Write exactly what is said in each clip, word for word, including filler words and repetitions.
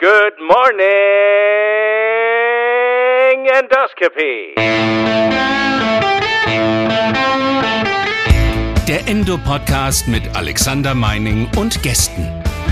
Good morning, Endoscopy. Der Endo-Podcast mit Alexander Meining und Gästen.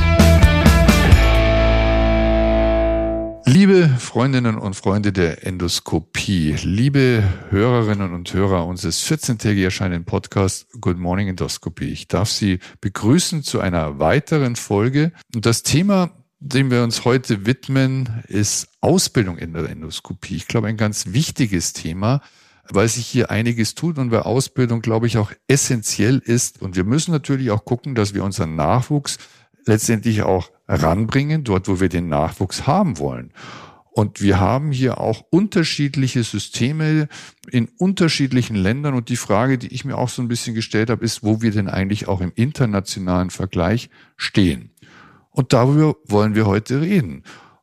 Liebe Freundinnen und Freunde der Endoskopie, liebe Hörerinnen und Hörer unseres vierzehntägig erscheinenden Podcasts Good Morning Endoscopy. Ich darf Sie begrüßen zu einer weiteren Folge. Und das Thema, dem wir uns heute widmen, ist Ausbildung in der Endoskopie. Ich glaube, ein ganz wichtiges Thema, weil sich hier einiges tut und weil Ausbildung, glaube ich, auch essentiell ist. Und wir müssen natürlich auch gucken, dass wir unseren Nachwuchs letztendlich auch ranbringen, dort, wo wir den Nachwuchs haben wollen. Und wir haben hier auch unterschiedliche Systeme in unterschiedlichen Ländern. Und die Frage, die ich mir auch so ein bisschen gestellt habe, ist, wo wir denn eigentlich auch im internationalen Vergleich stehen. Und darüber wollen wir heute reden.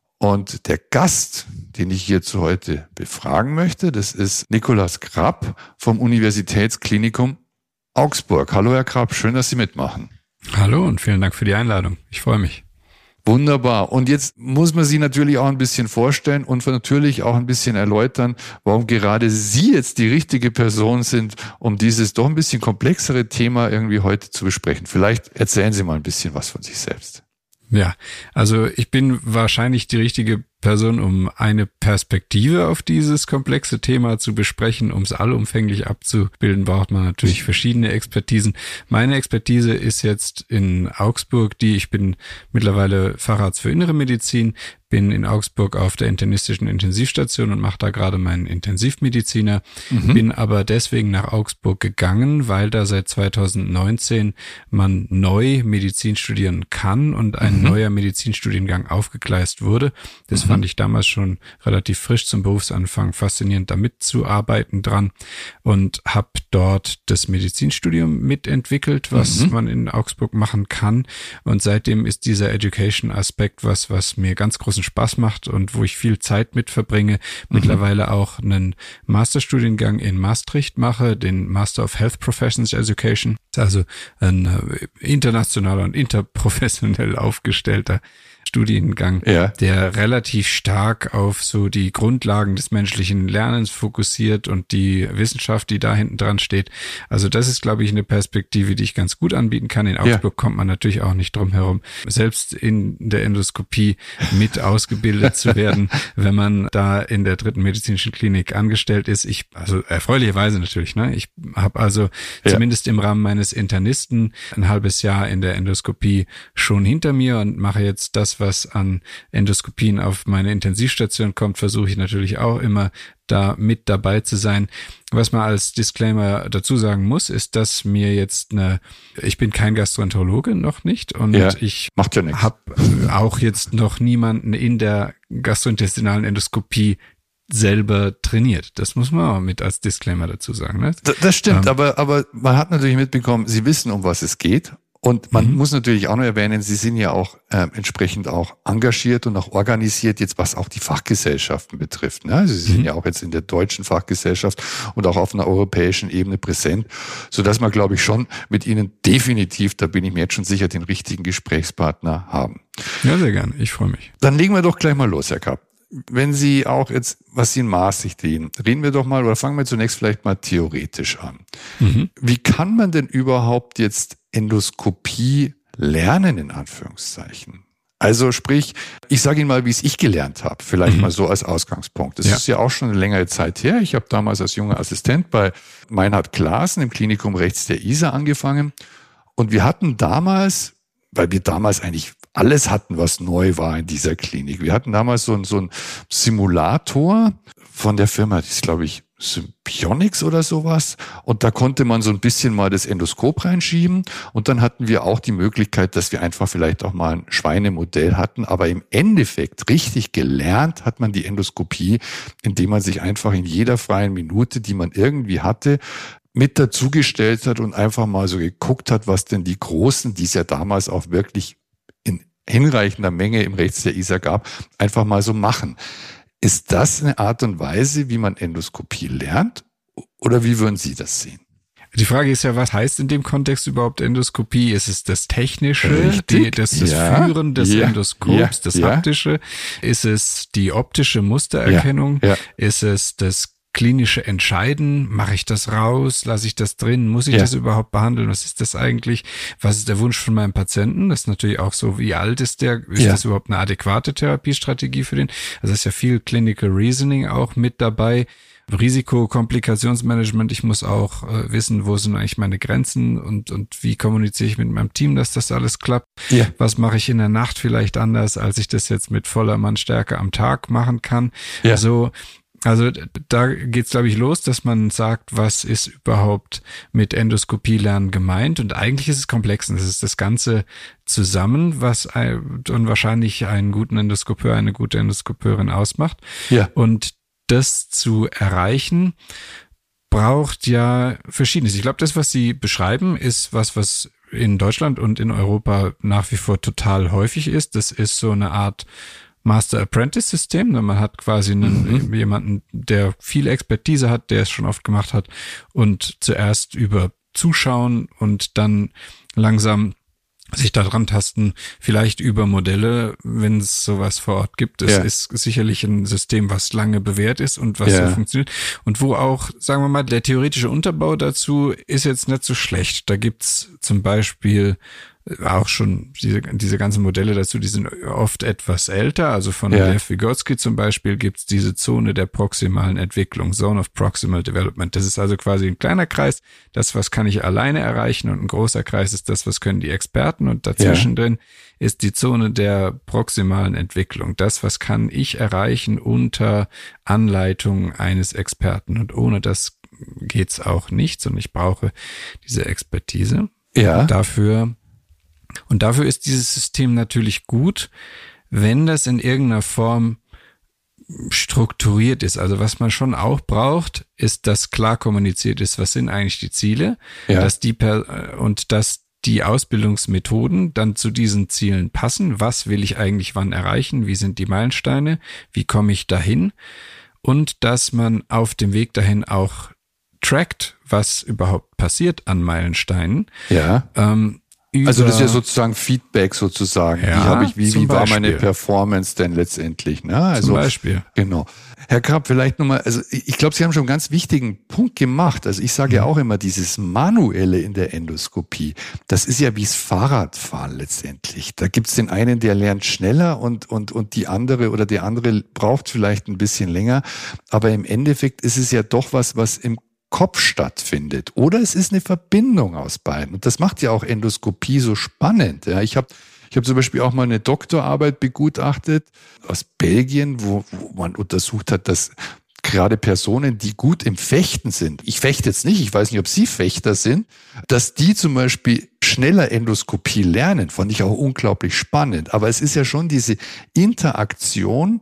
Und der Gast, den ich hierzu heute befragen möchte, das ist Nikolaus Krapp vom Universitätsklinikum Augsburg. Hallo Herr Krapp, schön, dass Sie mitmachen. Hallo und vielen Dank für die Einladung. Ich freue mich. Wunderbar. Und jetzt muss man Sie natürlich auch ein bisschen vorstellen und natürlich auch ein bisschen erläutern, warum gerade Sie jetzt die richtige Person sind, um dieses doch ein bisschen komplexere Thema irgendwie heute zu besprechen. Vielleicht erzählen Sie mal ein bisschen was von sich selbst. Ja, also ich bin wahrscheinlich die richtige Person, um eine Perspektive auf dieses komplexe Thema zu besprechen. Um es allumfänglich abzubilden, braucht man natürlich verschiedene Expertisen. Meine Expertise ist jetzt in Augsburg, die ich bin mittlerweile Facharzt für Innere Medizin, bin in Augsburg auf der internistischen Intensivstation und mache da gerade meinen Intensivmediziner, mhm. bin aber deswegen nach Augsburg gegangen, weil da seit zweitausendneunzehn man neu Medizin studieren kann und ein mhm. neuer Medizinstudiengang aufgegleist wurde. Das mhm. fand ich damals schon relativ frisch zum Berufsanfang faszinierend, da mitzuarbeiten dran und habe dort das Medizinstudium mitentwickelt, was mhm. man in Augsburg machen kann. Und seitdem ist dieser Education-Aspekt was, was mir ganz großen Spaß macht und wo ich viel Zeit mit verbringe. Mhm. Mittlerweile auch einen Masterstudiengang in Maastricht mache, den Master of Health Professions Education. Also ein internationaler und interprofessionell aufgestellter Studiengang, ja. der relativ stark auf so die Grundlagen des menschlichen Lernens fokussiert und die Wissenschaft, die da hinten dran steht. Also das ist, glaube ich, eine Perspektive, die ich ganz gut anbieten kann. In Augsburg ja. kommt man natürlich auch nicht drum herum, selbst in der Endoskopie mit ausgebildet zu werden, wenn man da in der dritten medizinischen Klinik angestellt ist. Ich, also erfreulicherweise natürlich, ne? Ich habe also ja. zumindest im Rahmen meines Internisten ein halbes Jahr in der Endoskopie schon hinter mir und mache jetzt das, was an Endoskopien auf meine Intensivstation kommt, versuche ich natürlich auch immer da mit dabei zu sein. Was man als Disclaimer dazu sagen muss, ist, dass mir jetzt eine, ich bin kein Gastroenterologe, noch nicht, und ja, ich macht ja habe auch jetzt noch niemanden in der gastrointestinalen Endoskopie selber trainiert. Das muss man auch mit als Disclaimer dazu sagen. Ne? Das, das stimmt, ähm, aber aber man hat natürlich mitbekommen, Sie wissen, um was es geht. Und man mhm. muss natürlich auch noch erwähnen, Sie sind ja auch äh, entsprechend auch engagiert und auch organisiert, jetzt was auch die Fachgesellschaften betrifft. Ne? Also Sie mhm. sind ja auch jetzt in der deutschen Fachgesellschaft und auch auf einer europäischen Ebene präsent, sodass wir, glaube ich, schon mit Ihnen definitiv, da bin ich mir jetzt schon sicher, den richtigen Gesprächspartner haben. Ja, sehr gerne. Ich freue mich. Dann legen wir doch gleich mal los, Herr Kapp. Wenn Sie auch jetzt, was Sie in Maastricht reden, reden wir doch mal, oder fangen wir zunächst vielleicht mal theoretisch an. Mhm. Wie kann man denn überhaupt jetzt Endoskopie lernen, in Anführungszeichen? Also sprich, ich sage Ihnen mal, wie es ich gelernt habe, vielleicht mhm. mal so als Ausgangspunkt. Das ja. ist ja auch schon eine längere Zeit her. Ich habe damals als junger Assistent bei Meinhard Klaassen im Klinikum rechts der I S A angefangen. Und wir hatten damals, weil wir damals eigentlich alles hatten, was neu war in dieser Klinik. Wir hatten damals so ein, so ein Simulator von der Firma, die ist, glaube ich, Symbionics oder sowas. Und da konnte man so ein bisschen mal das Endoskop reinschieben. Und dann hatten wir auch die Möglichkeit, dass wir einfach vielleicht auch mal ein Schweinemodell hatten. Aber im Endeffekt richtig gelernt hat man die Endoskopie, indem man sich einfach in jeder freien Minute, die man irgendwie hatte, mit dazugestellt hat und einfach mal so geguckt hat, was denn die Großen, die es ja damals auch wirklich in hinreichender Menge im Rechts der I S A gab, einfach mal so machen. Ist das eine Art und Weise, wie man Endoskopie lernt? Oder wie würden Sie das sehen? Die Frage ist ja, was heißt in dem Kontext überhaupt Endoskopie? Ist es das Technische, die, das, das ja. Führen des ja. Endoskops, ja. das ja. Haptische? Ist es die optische Mustererkennung? Ja. Ja. Ist es das klinische Entscheiden? Mache ich das raus? Lasse ich das drin? Muss ich ja. das überhaupt behandeln? Was ist das eigentlich? Was ist der Wunsch von meinem Patienten? Das ist natürlich auch so, wie alt ist der? Ist ja. das überhaupt eine adäquate Therapiestrategie für den? Also es ist ja viel Clinical Reasoning auch mit dabei. Risiko, Komplikationsmanagement, ich muss auch äh, wissen, wo sind eigentlich meine Grenzen und und wie kommuniziere ich mit meinem Team, dass das alles klappt. Ja. Was mache ich in der Nacht vielleicht anders, als ich das jetzt mit voller Mannstärke am Tag machen kann. Ja. So, also da geht's, glaube ich, los, dass man sagt, was ist überhaupt mit Endoskopie-Lernen gemeint? Und eigentlich ist es komplex. Und das ist das Ganze zusammen, was ein, und wahrscheinlich einen guten Endoskopeur, eine gute Endoskopeurin ausmacht. Ja. Und das zu erreichen, braucht ja Verschiedenes. Ich glaube, das, was Sie beschreiben, ist was, was in Deutschland und in Europa nach wie vor total häufig ist. Das ist so eine Art Master-Apprentice-System. Man hat quasi einen, mhm. jemanden, der viel Expertise hat, der es schon oft gemacht hat und zuerst über Zuschauen und dann langsam sich da dran tasten, vielleicht über Modelle, wenn es sowas vor Ort gibt. Es ja. ist sicherlich ein System, was lange bewährt ist und was ja. so funktioniert. Und wo auch, sagen wir mal, der theoretische Unterbau dazu ist jetzt nicht so schlecht. Da gibt's zum Beispiel auch schon diese, diese ganzen Modelle dazu, die sind oft etwas älter. Also von ja. Lev Vygotsky zum Beispiel gibt's diese Zone der proximalen Entwicklung, Zone of Proximal Development. Das ist also quasi ein kleiner Kreis. Das, was kann ich alleine erreichen, und ein großer Kreis ist das, was können die Experten, und dazwischen ja. drin ist die Zone der proximalen Entwicklung. Das, was kann ich erreichen unter Anleitung eines Experten, und ohne das geht's auch nichts, und ich brauche diese Expertise. Ja. Und dafür Und dafür ist dieses System natürlich gut, wenn das in irgendeiner Form strukturiert ist. Also was man schon auch braucht, ist, dass klar kommuniziert ist, was sind eigentlich die Ziele, ja. dass die per und dass die Ausbildungsmethoden dann zu diesen Zielen passen. Was will ich eigentlich wann erreichen? Wie sind die Meilensteine? Wie komme ich dahin? Und dass man auf dem Weg dahin auch trackt, was überhaupt passiert an Meilensteinen. Ja. Ähm, Also das ist ja sozusagen Feedback sozusagen. Ja, wie habe ich, wie, wie war Beispiel. meine Performance denn letztendlich? Ne? Also, zum Beispiel. Genau. Herr Krapp, vielleicht nochmal, also ich glaube, Sie haben schon einen ganz wichtigen Punkt gemacht. Also ich sage mhm. ja auch immer, dieses Manuelle in der Endoskopie, das ist ja wie das Fahrradfahren letztendlich. Da gibt's den einen, der lernt schneller und, und, und die andere oder der andere braucht vielleicht ein bisschen länger. Aber im Endeffekt ist es ja doch was, was im Kopf stattfindet. Oder es ist eine Verbindung aus beiden. Und das macht ja auch Endoskopie so spannend. Ja, ich habe ich hab zum Beispiel auch mal eine Doktorarbeit begutachtet aus Belgien, wo, wo man untersucht hat, dass gerade Personen, die gut im Fechten sind, ich fechte jetzt nicht, ich weiß nicht, ob Sie Fechter sind, dass die zum Beispiel schneller Endoskopie lernen, fand ich auch unglaublich spannend. Aber es ist ja schon diese Interaktion,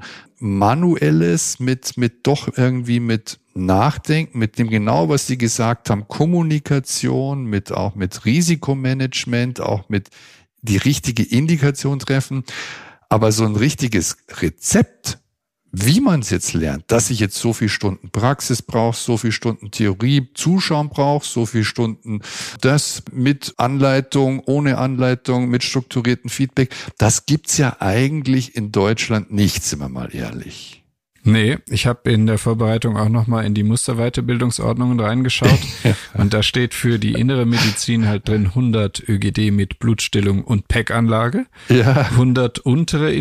Manuelles mit, mit doch irgendwie mit Nachdenken, mit dem genau, was Sie gesagt haben, Kommunikation, mit auch mit Risikomanagement, auch mit die richtige Indikation treffen. Aber so ein richtiges Rezept, wie man es jetzt lernt, dass ich jetzt so viel Stunden Praxis brauche, so viel Stunden Theorie, Zuschauen brauche, so viel Stunden das mit Anleitung, ohne Anleitung, mit strukturiertem Feedback, das gibt's ja eigentlich in Deutschland nicht, sind wir mal ehrlich. Nee, ich habe in der Vorbereitung auch nochmal in die Musterweiterbildungsordnungen reingeschaut ja. und da steht für die innere Medizin halt drin hundert ÖGD mit Blutstillung und P E C-Anlage, ja. hundert untere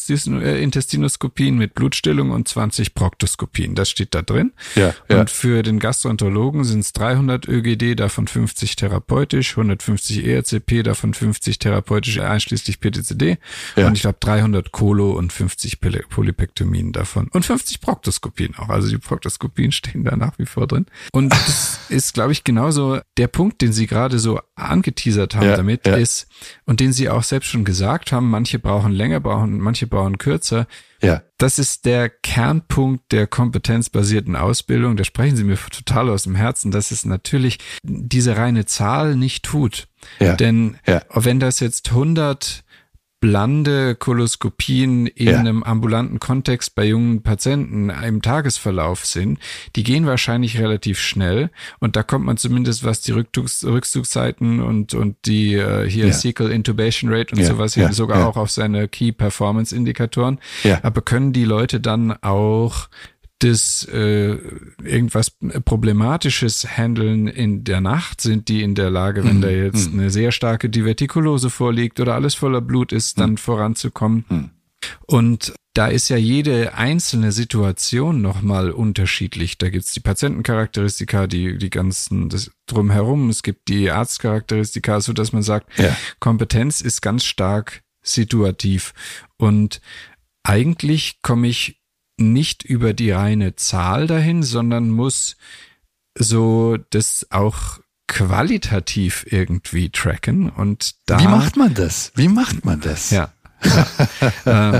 Intestinoskopien mit Blutstillung und zwanzig Proktoskopien, das steht da drin. Ja, ja. Und für den Gastroenterologen sind es dreihundert ÖGD, davon fünfzig therapeutisch, hundertfünfzig E R C P, davon fünfzig therapeutisch einschließlich P T C D ja. und ich glaube dreihundert Kolo und fünfzig Polypektomien davon und fünfzig Proktoskopien auch. Also die Proktoskopien stehen da nach wie vor drin. Und das ist, glaube ich, genauso der Punkt, den Sie gerade so angeteasert haben ja, damit, ja. ist, und den Sie auch selbst schon gesagt haben, manche brauchen länger, brauchen, manche brauchen kürzer. Ja. Das ist der Kernpunkt der kompetenzbasierten Ausbildung. Da sprechen Sie mir total aus dem Herzen, dass es natürlich diese reine Zahl nicht tut. Ja. Denn ja. wenn das jetzt hundert blande Koloskopien in ja. einem ambulanten Kontext bei jungen Patienten im Tagesverlauf sind, die gehen wahrscheinlich relativ schnell und da kommt man zumindest, was die Rückzugs, Rückzugszeiten und und die äh, hier ja. Cecal Intubation Rate und ja. sowas ja. sogar ja. auch auf seine Key Performance Indikatoren. Ja. Aber können die Leute dann auch das äh, irgendwas Problematisches handeln in der Nacht? Sind die in der Lage, wenn mhm. da jetzt mhm. eine sehr starke Divertikulose vorliegt oder alles voller Blut ist, dann mhm. voranzukommen? Mhm. Und da ist ja jede einzelne Situation nochmal unterschiedlich. Da gibt's die Patientencharakteristika, die die ganzen das drumherum. Es gibt die Arztcharakteristika, so dass man sagt, ja. Kompetenz ist ganz stark situativ. Und eigentlich komme ich nicht über die reine Zahl dahin, sondern muss so das auch qualitativ irgendwie tracken. Und da. Wie macht man das? Wie macht man das? Ja. ja. äh,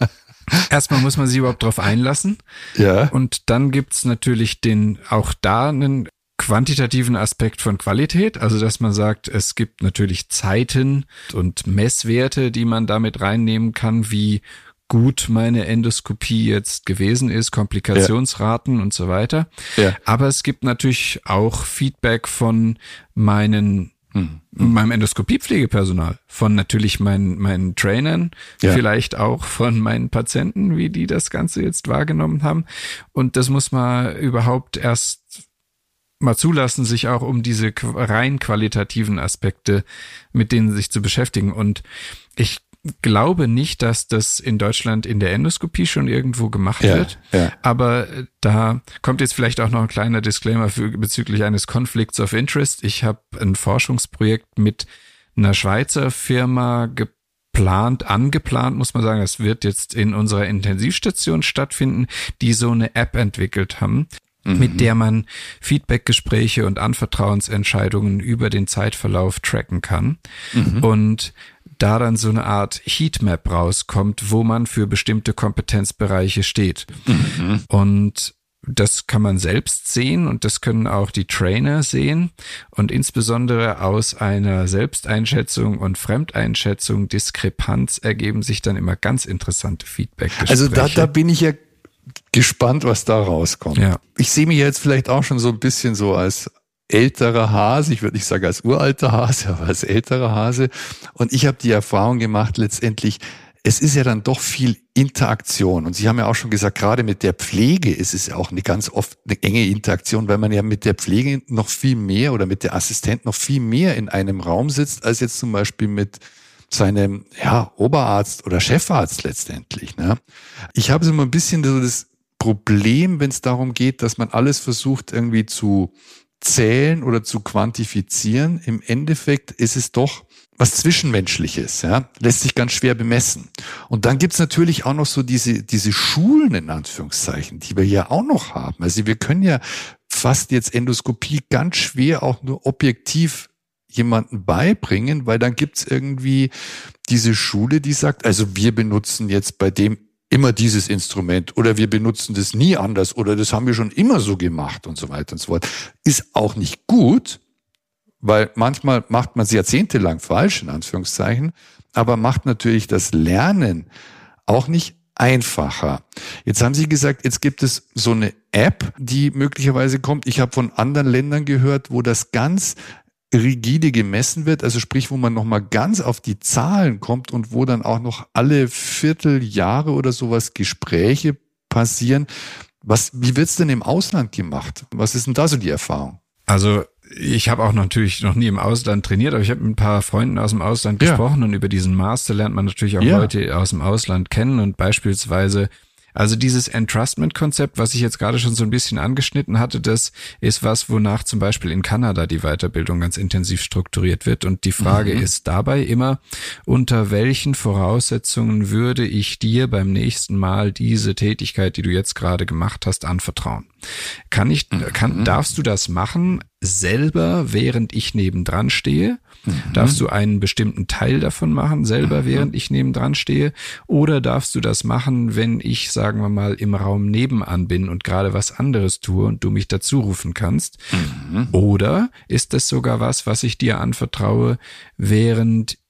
erstmal muss man sich überhaupt drauf einlassen. Ja. Und dann gibt's natürlich den, auch da einen quantitativen Aspekt von Qualität, also dass man sagt, es gibt natürlich Zeiten und Messwerte, die man damit reinnehmen kann, wie gut meine Endoskopie jetzt gewesen ist, Komplikationsraten ja. und so weiter. Ja. Aber es gibt natürlich auch Feedback von meinen, hm. meinem Endoskopiepflegepersonal, von natürlich meinen, meinen Trainern, ja. vielleicht auch von meinen Patienten, wie die das Ganze jetzt wahrgenommen haben. Und das muss man überhaupt erst mal zulassen, sich auch um diese rein qualitativen Aspekte, mit denen sich zu beschäftigen. Und ich glaube nicht, dass das in Deutschland in der Endoskopie schon irgendwo gemacht ja, wird, ja. aber da kommt jetzt vielleicht auch noch ein kleiner Disclaimer für, bezüglich eines Conflicts of Interest. Ich habe ein Forschungsprojekt mit einer Schweizer Firma geplant, angeplant, muss man sagen, das wird jetzt in unserer Intensivstation stattfinden, die so eine App entwickelt haben, mhm. mit der man Feedbackgespräche und Anvertrauensentscheidungen über den Zeitverlauf tracken kann. Mhm. Und da dann so eine Art Heatmap rauskommt, wo man für bestimmte Kompetenzbereiche steht. Mhm. Und das kann man selbst sehen und das können auch die Trainer sehen. Und insbesondere aus einer Selbsteinschätzung und Fremdeinschätzung, Diskrepanz ergeben sich dann immer ganz interessante Feedbackgespräche. Also da, da bin ich ja gespannt, was da rauskommt. Ja. Ich sehe mich jetzt vielleicht auch schon so ein bisschen so als älterer Hase, ich würde nicht sagen als uralter Hase, aber als älterer Hase. Und ich habe die Erfahrung gemacht, letztendlich, es ist ja dann doch viel Interaktion. Und Sie haben ja auch schon gesagt, gerade mit der Pflege ist es ja auch eine ganz oft eine enge Interaktion, weil man ja mit der Pflege noch viel mehr oder mit der Assistent noch viel mehr in einem Raum sitzt, als jetzt zum Beispiel mit seinem ja, Oberarzt oder Chefarzt letztendlich. Ne? Ich habe so mal ein bisschen so das Problem, wenn es darum geht, dass man alles versucht irgendwie zu zählen oder zu quantifizieren. Im Endeffekt ist es doch was Zwischenmenschliches, ja, lässt sich ganz schwer bemessen. Und dann gibt's natürlich auch noch so diese diese Schulen in Anführungszeichen, die wir ja auch noch haben. Also wir können ja fast jetzt Endoskopie ganz schwer auch nur objektiv jemanden beibringen, weil dann gibt's irgendwie diese Schule, die sagt, also wir benutzen jetzt bei dem immer dieses Instrument oder wir benutzen das nie anders oder das haben wir schon immer so gemacht und so weiter und so fort. Ist auch nicht gut, weil manchmal macht man es jahrzehntelang falsch, in Anführungszeichen, aber macht natürlich das Lernen auch nicht einfacher. Jetzt haben Sie gesagt, jetzt gibt es so eine App, die möglicherweise kommt. Ich habe von anderen Ländern gehört, wo das ganz rigide gemessen wird, also sprich, wo man nochmal ganz auf die Zahlen kommt und wo dann auch noch alle Vierteljahre oder sowas Gespräche passieren. Was, wie wird's denn im Ausland gemacht? Was ist denn da so die Erfahrung? Also ich habe auch natürlich noch nie im Ausland trainiert, aber ich habe mit ein paar Freunden aus dem Ausland ja. gesprochen und über diesen Master lernt man natürlich auch ja. Leute aus dem Ausland kennen und beispielsweise also dieses Entrustment-Konzept, was ich jetzt gerade schon so ein bisschen angeschnitten hatte, das ist was, wonach zum Beispiel in Kanada die Weiterbildung ganz intensiv strukturiert wird. Und die Frage mhm. ist dabei immer, unter welchen Voraussetzungen würde ich dir beim nächsten Mal diese Tätigkeit, die du jetzt gerade gemacht hast, anvertrauen? Kann ich, kann, darfst du das machen selber, während ich nebendran stehe? Mhm. Darfst du einen bestimmten Teil davon machen, selber, mhm. während ich nebendran stehe? Oder darfst du das machen, wenn ich, sagen wir mal, im Raum nebenan bin und gerade was anderes tue und du mich dazu rufen kannst? Mhm. Oder ist das sogar was, was ich dir anvertraue, während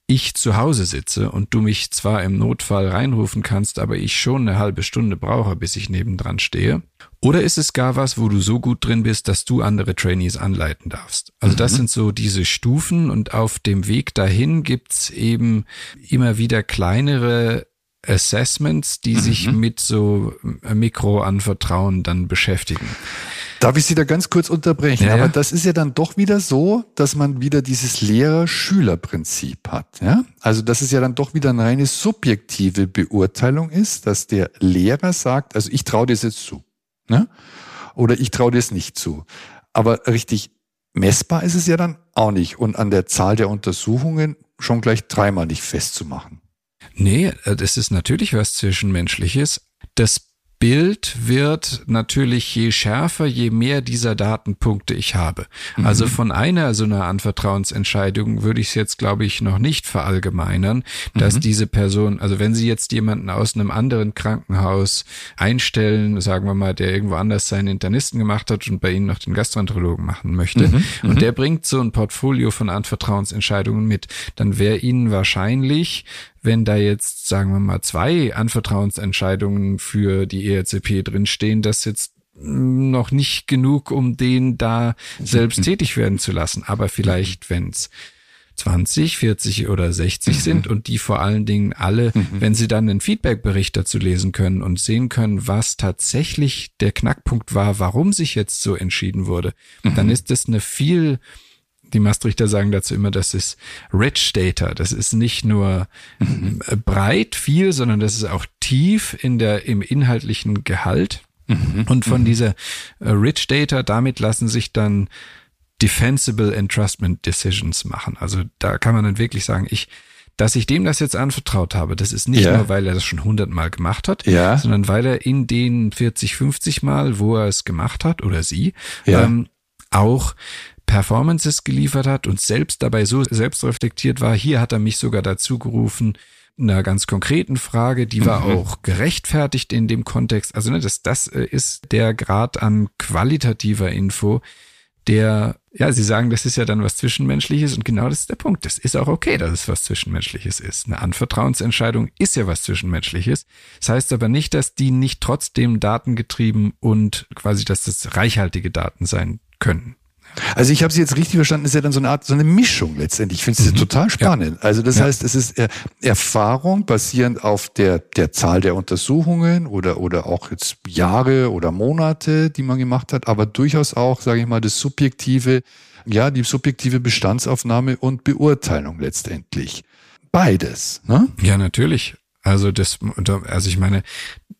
ich zu Hause sitze und du mich zwar im Notfall reinrufen kannst, aber ich schon eine halbe Stunde brauche, bis ich nebendran stehe? Oder ist es gar was, wo du so gut drin bist, dass du andere Trainees anleiten darfst? Also das mhm. sind so diese Stufen, und auf dem Weg dahin gibt's eben immer wieder kleinere Assessments, die mhm. sich mit so Mikroanvertrauen dann beschäftigen. Darf ich Sie da ganz kurz unterbrechen? Ja, Aber ja. das ist ja dann doch wieder so, dass man wieder dieses Lehrer-Schüler-Prinzip hat. Ja? Also dass es ja dann doch wieder eine reine subjektive Beurteilung ist, dass der Lehrer sagt, also ich traue dir das jetzt zu. Ne? Oder ich traue dir es nicht zu. Aber richtig messbar ist es ja dann auch nicht. Und an der Zahl der Untersuchungen schon gleich dreimal nicht festzumachen. Nee, das ist natürlich was Zwischenmenschliches. Das Bild wird natürlich je schärfer, je mehr dieser Datenpunkte ich habe. Mhm. Also von einer so einer Anvertrauensentscheidung würde ich es jetzt, glaube ich, noch nicht verallgemeinern, dass mhm. diese Person, also wenn Sie jetzt jemanden aus einem anderen Krankenhaus einstellen, sagen wir mal, der irgendwo anders seinen Internisten gemacht hat und bei Ihnen noch den Gastroenterologen machen möchte, mhm. und der bringt so ein Portfolio von Anvertrauensentscheidungen mit, dann wäre Ihnen wahrscheinlich, wenn da jetzt, sagen wir mal, zwei Anvertrauensentscheidungen für die E R C P drinstehen, das jetzt noch nicht genug, um den da selbst tätig werden zu lassen. Aber vielleicht, wenn es zwanzig, vierzig oder sechzig sind und die vor allen Dingen alle, wenn sie dann einen Feedbackbericht dazu lesen können und sehen können, was tatsächlich der Knackpunkt war, warum sich jetzt so entschieden wurde, dann ist das eine viel... Die Maastrichter sagen dazu immer, das ist rich data. Das ist nicht nur mhm. breit viel, sondern das ist auch tief in der, im inhaltlichen Gehalt. Mhm. Und von mhm. dieser rich data, damit lassen sich dann defensible entrustment decisions machen. Also da kann man dann wirklich sagen, ich, dass ich dem das jetzt anvertraut habe, das ist nicht ja. nur, weil er das schon hundertmal gemacht hat, ja. sondern weil er in den vierzig, fünfzig Mal, wo er es gemacht hat, oder sie, ja. ähm, auch Performances geliefert hat und selbst dabei so selbstreflektiert war. Hier hat er mich sogar dazu gerufen, einer ganz konkreten Frage, die war mhm. auch gerechtfertigt in dem Kontext. Also ne, das, das ist der Grad an qualitativer Info, der, ja, Sie sagen, das ist ja dann was Zwischenmenschliches, und genau das ist der Punkt. Das ist auch okay, dass es was Zwischenmenschliches ist. Eine Anvertrauensentscheidung ist ja was Zwischenmenschliches. Das heißt aber nicht, dass die nicht trotzdem datengetrieben und quasi, dass das reichhaltige Daten sein können. Also ich habe Sie jetzt richtig verstanden, ist ja dann so eine Art, so eine Mischung letztendlich. Ich finde es mhm. total spannend. Ja. Also das ja. heißt, es ist Erfahrung basierend auf der der Zahl der Untersuchungen oder oder auch jetzt Jahre oder Monate, die man gemacht hat, aber durchaus auch, sage ich mal, das subjektive, ja, die subjektive Bestandsaufnahme und Beurteilung letztendlich. Beides, ne? Ja, natürlich. Also das, also ich meine,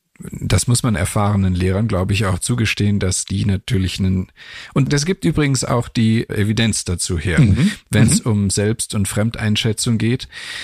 das muss man erfahrenen Lehrern, glaube ich, auch zugestehen, dass die natürlich einen, und das gibt übrigens auch die Evidenz dazu her, mhm. wenn es mhm. um Selbst- und Fremdeinschätzung geht.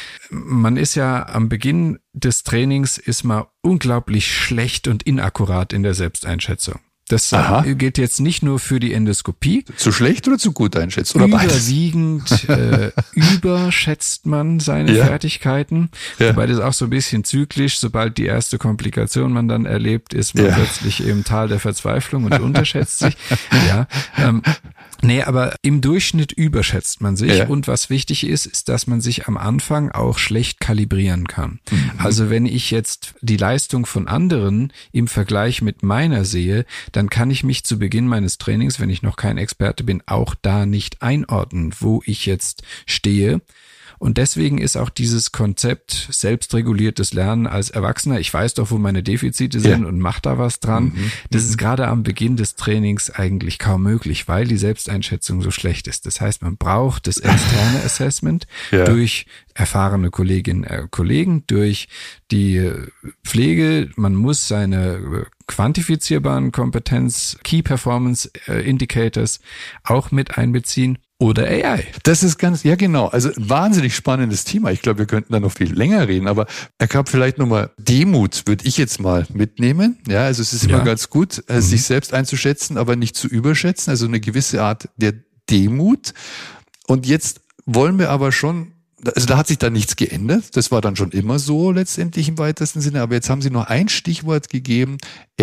Man ist ja am Beginn des Trainings ist man unglaublich schlecht und inakkurat in der Selbsteinschätzung. Das Aha. gilt jetzt nicht nur für die Endoskopie. Zu schlecht oder zu gut einschätzt? Oder Überwiegend äh, überschätzt man seine ja. Fertigkeiten. Ja. Wobei das auch so ein bisschen zyklisch, sobald die erste Komplikation man dann erlebt, ist man ja. plötzlich im Tal der Verzweiflung und unterschätzt sich. Ja, ähm, nee, aber im Durchschnitt überschätzt man sich. Ja. Und was wichtig ist, ist, dass man sich am Anfang auch schlecht kalibrieren kann. Mhm. Also wenn ich jetzt die Leistung von anderen im Vergleich mit meiner sehe, dann kann ich mich zu Beginn meines Trainings, wenn ich noch kein Experte bin, auch da nicht einordnen, wo ich jetzt stehe. Und deswegen ist auch dieses Konzept selbstreguliertes Lernen als Erwachsener, ich weiß doch, wo meine Defizite sind ja. und mach da was dran, mhm. das ist gerade am Beginn des Trainings eigentlich kaum möglich, weil die Selbsteinschätzung so schlecht ist. Das heißt, man braucht das externe Assessment ja. durch erfahrene Kolleginnen und Kollegen, durch die Pflege. Man muss seine quantifizierbaren Kompetenz, Key Performance Indicators auch mit einbeziehen. Oder A I. Das ist ganz, ja genau, also wahnsinnig spannendes Thema. Ich glaube, wir könnten da noch viel länger reden, aber Herr Kapp, vielleicht nochmal Demut würde ich jetzt mal mitnehmen. Ja, also es ist immer ja. ganz gut, mhm. sich selbst einzuschätzen, aber nicht zu überschätzen, also eine gewisse Art der Demut. Und jetzt wollen wir aber schon, also da hat sich dann nichts geändert, das war dann schon immer so letztendlich im weitesten Sinne, aber jetzt haben Sie noch ein Stichwort gegeben,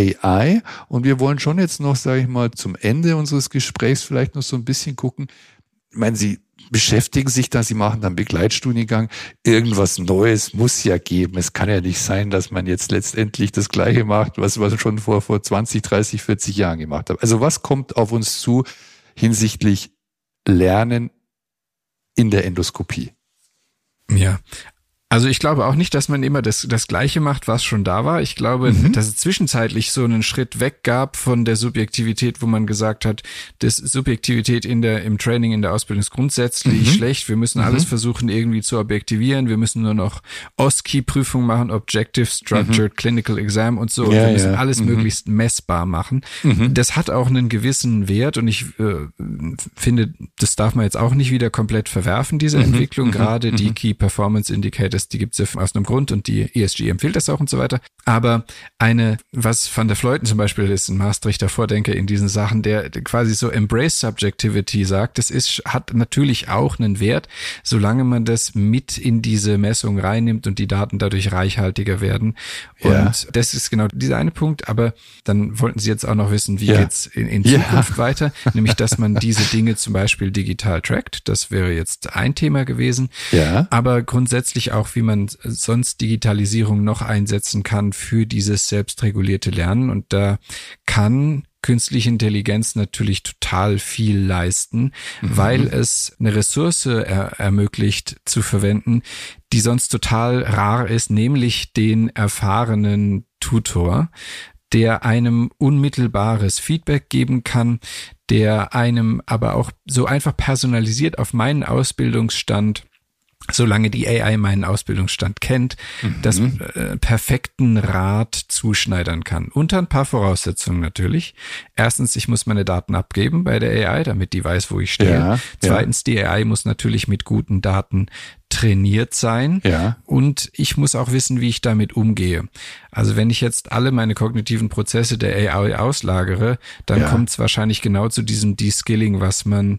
A I, und wir wollen schon jetzt noch, sage ich mal, zum Ende unseres Gesprächs vielleicht noch so ein bisschen gucken. Ich meine, Sie beschäftigen sich da, sie machen dann Begleitstudiengang. Irgendwas Neues muss ja geben. Es kann ja nicht sein, dass man jetzt letztendlich das Gleiche macht, was man schon vor, vor zwanzig, dreißig, vierzig Jahren gemacht hat. Also was kommt auf uns zu hinsichtlich Lernen in der Endoskopie? Ja, also ich glaube auch nicht, dass man immer das, das Gleiche macht, was schon da war. Ich glaube, mhm. dass es zwischenzeitlich so einen Schritt weg gab von der Subjektivität, wo man gesagt hat, das Subjektivität in der, im Training, in der Ausbildung ist grundsätzlich mhm. schlecht. Wir müssen mhm. alles versuchen irgendwie zu objektivieren. Wir müssen nur noch O S C I-Prüfungen machen, Objective Structured mhm. Clinical Exam und so. Ja, wir müssen ja. alles mhm. möglichst messbar machen. Mhm. Das hat auch einen gewissen Wert und ich äh, finde, das darf man jetzt auch nicht wieder komplett verwerfen, diese mhm. Entwicklung. Mhm. Gerade mhm. die Key Performance Indicators, die gibt's ja aus einem Grund und die E S G empfiehlt das auch und so weiter. Aber eine, was Van der Vleuten zum Beispiel ist, ein Maastrichter Vordenker in diesen Sachen, der quasi so Embrace Subjectivity sagt, das ist, hat natürlich auch einen Wert, solange man das mit in diese Messung reinnimmt und die Daten dadurch reichhaltiger werden. Und ja. das ist genau dieser eine Punkt. Aber dann wollten Sie jetzt auch noch wissen, wie ja. geht's in, in Zukunft ja. weiter? Nämlich, dass man diese Dinge zum Beispiel digital trackt. Das wäre jetzt ein Thema gewesen. Ja. Aber grundsätzlich auch, wie man sonst Digitalisierung noch einsetzen kann für dieses selbstregulierte Lernen. Und da kann künstliche Intelligenz natürlich total viel leisten, mhm. weil es eine Ressource er- ermöglicht zu verwenden, die sonst total rar ist, nämlich den erfahrenen Tutor, der einem unmittelbares Feedback geben kann, der einem aber auch so einfach personalisiert auf meinen Ausbildungsstand, solange die A I meinen Ausbildungsstand kennt, mhm. das äh, perfekten Rat zuschneidern kann. Unter ein paar Voraussetzungen natürlich. Erstens, ich muss meine Daten abgeben bei der A I, damit die weiß, wo ich stehe. Ja, Zweitens, ja. die A I muss natürlich mit guten Daten trainiert sein. Ja. Und ich muss auch wissen, wie ich damit umgehe. Also wenn ich jetzt alle meine kognitiven Prozesse der A I auslagere, dann ja. kommt es wahrscheinlich genau zu diesem De-Skilling, was man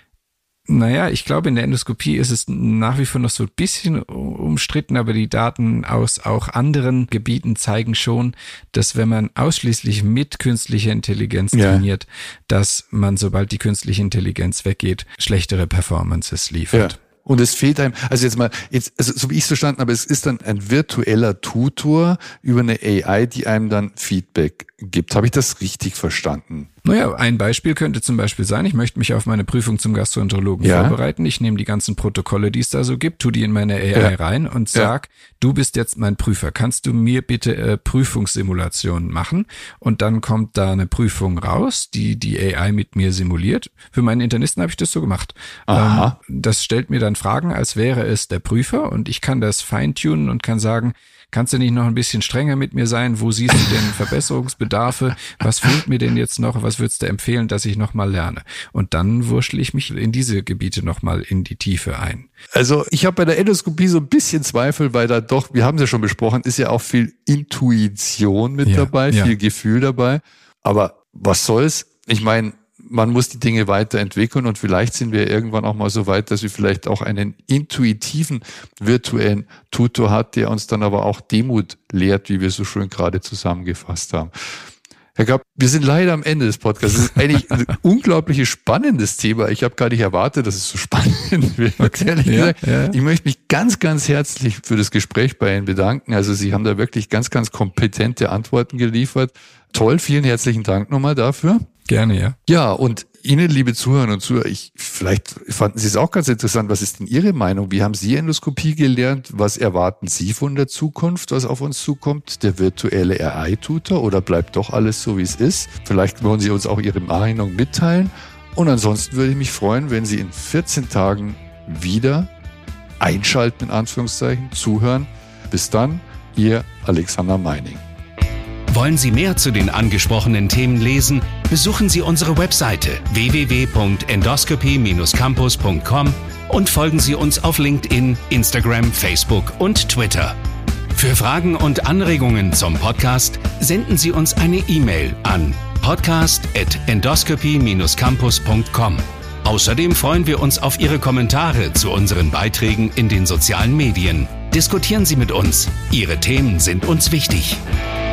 Naja, ich glaube, in der Endoskopie ist es nach wie vor noch so ein bisschen umstritten, aber die Daten aus auch anderen Gebieten zeigen schon, dass wenn man ausschließlich mit künstlicher Intelligenz ja. trainiert, dass man, sobald die künstliche Intelligenz weggeht, schlechtere Performances liefert. Ja. Und es fehlt einem, also jetzt mal, jetzt, also so wie ich es verstanden habe, es ist dann ein virtueller Tutor über eine A I, die einem dann Feedback gibt. Habe ich das richtig verstanden? Naja, ein Beispiel könnte zum Beispiel sein, ich möchte mich auf meine Prüfung zum Gastroenterologen ja. vorbereiten. Ich nehme die ganzen Protokolle, die es da so gibt, tu die in meine A I ja. rein und sag, ja. du bist jetzt mein Prüfer. Kannst du mir bitte äh, Prüfungssimulationen machen? Und dann kommt da eine Prüfung raus, die die A I mit mir simuliert. Für meinen Internisten habe ich das so gemacht. Aha. Ähm, das stellt mir dann Fragen, als wäre es der Prüfer und ich kann das feintunen und kann sagen, kannst du nicht noch ein bisschen strenger mit mir sein? Wo siehst du denn Verbesserungsbedarfe? Was fehlt mir denn jetzt noch? Was würdest du empfehlen, dass ich nochmal lerne? Und dann wurschtel ich mich in diese Gebiete nochmal in die Tiefe ein. Also ich habe bei der Endoskopie so ein bisschen Zweifel, weil da doch, wir haben es ja schon besprochen, ist ja auch viel Intuition mit ja, dabei, ja. viel Gefühl dabei. Aber was soll's? Ich meine, man muss die Dinge weiterentwickeln und vielleicht sind wir irgendwann auch mal so weit, dass wir vielleicht auch einen intuitiven virtuellen Tutor hat, der uns dann aber auch Demut lehrt, wie wir so schön gerade zusammengefasst haben. Herr Kapp, wir sind leider am Ende des Podcasts. Das ist eigentlich ein unglaublich spannendes Thema. Ich habe gar nicht erwartet, dass es so spannend wird. Okay. Ehrlich ja, gesagt, ja. Ich möchte mich ganz, ganz herzlich für das Gespräch bei Ihnen bedanken. Also Sie haben da wirklich ganz, ganz kompetente Antworten geliefert. Toll, vielen herzlichen Dank nochmal dafür. Gerne, ja. Ja, und Ihnen, liebe Zuhörer und Zuhörer, ich, vielleicht fanden Sie es auch ganz interessant. Was ist denn Ihre Meinung? Wie haben Sie Endoskopie gelernt? Was erwarten Sie von der Zukunft, was auf uns zukommt? Der virtuelle R I-Tutor oder bleibt doch alles so, wie es ist? Vielleicht wollen Sie uns auch Ihre Meinung mitteilen. Und ansonsten würde ich mich freuen, wenn Sie in vierzehn Tagen wieder einschalten, in Anführungszeichen, zuhören. Bis dann, Ihr Alexander Meining. Wollen Sie mehr zu den angesprochenen Themen lesen? Besuchen Sie unsere Webseite w w w punkt endoscopy Bindestrich campus punkt com und folgen Sie uns auf LinkedIn, Instagram, Facebook und Twitter. Für Fragen und Anregungen zum Podcast senden Sie uns eine E-Mail an podcast at endoscopy Bindestrich campus punkt com. Außerdem freuen wir uns auf Ihre Kommentare zu unseren Beiträgen in den sozialen Medien. Diskutieren Sie mit uns. Ihre Themen sind uns wichtig.